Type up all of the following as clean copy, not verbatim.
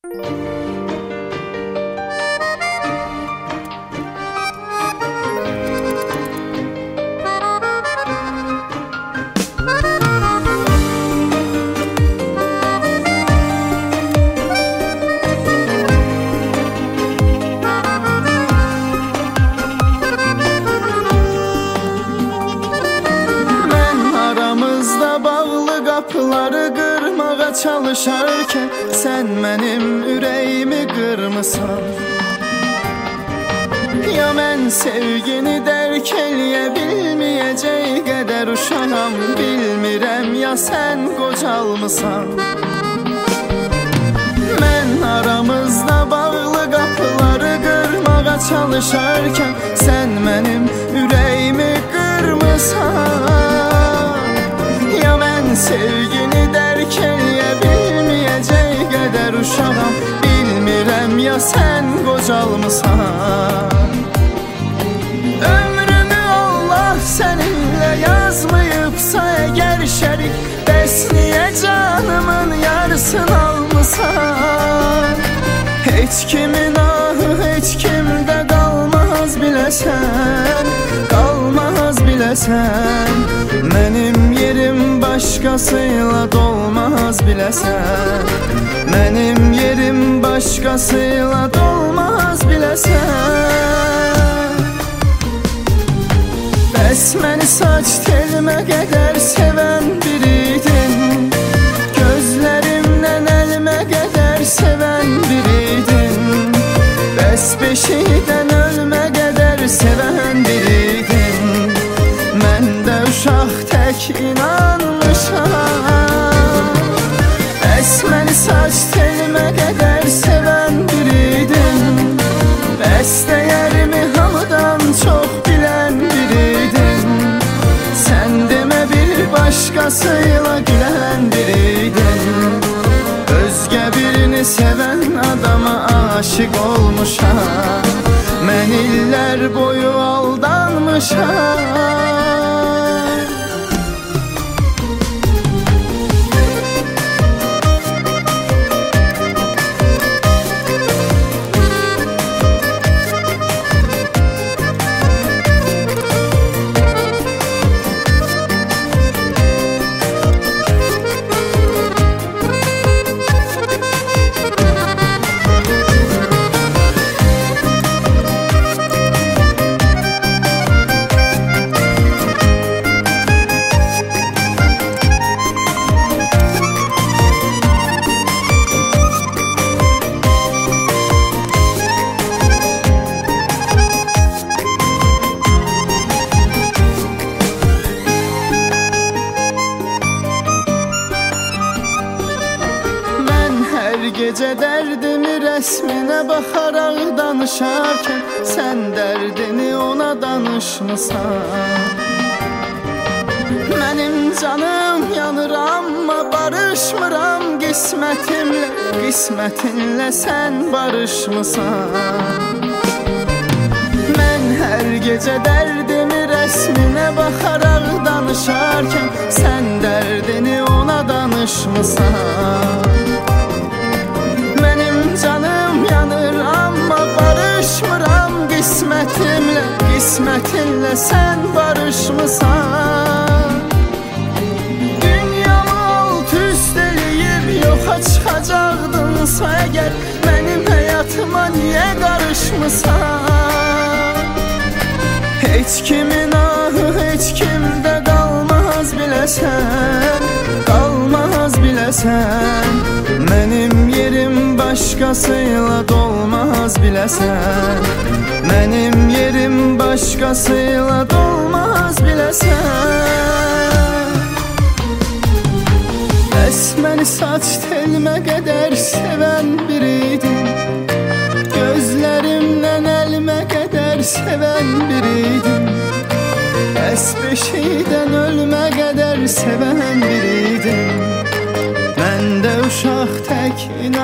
Qapıları qırmağa çalışarkən sən mənim ürəyimi qırmısan. Ya mən sevgini dərk eləyə bilməyəcək qədər uşağam, bilmirəm ya sən qocalmısan. Mən aramızda bağlı qapıları qırmağa çalışarkən sən mənim ürəyimi qırmısan. Ya mən sevgini dərk eləyə bilməyəcək qədər uşağam, bilmirəm ya sən qocalmısan. Ömrümü Allah səninlə yazmayıbsa əgər şərik, bəs niyə canımın yarısını almısan? Heç kimin ahı heç kimdə qalmaz biləsən, qalmaz biləsən. Mənim yerim başqasıyla dolmaz biləsən, mənim yerim başqasıyla dolmaz biləsən. Bəs məni saç telimə qədər sevən biriydin, gözlərimdən əlimə qədər sevən biriydin. Bəs beşikdən ölmə qədər sevən biriydin. Mən də uşaq tək inanmışam. Bəs məni saç telimə qədər sevən biriydin. Bəs dəyərimi hamıdan çox bilən biriydin. Sən demə bir başqasıyla gülən biriydin. Özgə birini sevən adama aşiq olmuşam. Mən illər boyu aldanmışam. Gecə dərdimi rəsminə baxaraq danışarkən sən dərdini ona danışmısan. Mənim canım yanır amma barışmıram qismətimlə, qismətinlə sən barışmısan. Mən hər gecə dərdimi rəsminə baxaraq danışarkən sən dərdini ona danışmısan. Canım yanır amma barışmıram qismətimlə, qismətinlə sən barışmısan. Dünyamı alt üst eləyib yoxa çıxacaqdınsa əgər, mənim həyatıma niyə qarışmısan? Heç kimin ahı heç kimdə qalmaz biləsən, qalmaz biləsən. Mənim yerim başqasıyla dolmaz biləsən, mənim yerim başqasıyla dolmaz biləsən. Bəs məni saç telimə qədər sevən biriydin, gözlərimdən əlimə qədər sevən biriydin. Bəs beşikdən ölmə qədər sevən biriydin. Mən də uşaq tək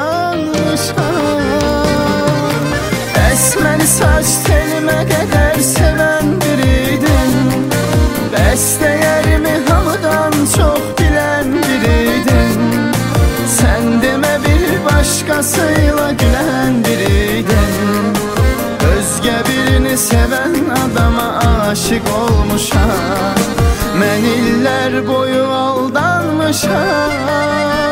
inanmışam. Bəs məni saç telimə qədər sevən biriydin. Bəs dəyərimi hamıdan çox bilən biriydin. Sən demə bir başqasıyla Seni seven adama aşık olmuşam. Mən illər boyu aldanmışam.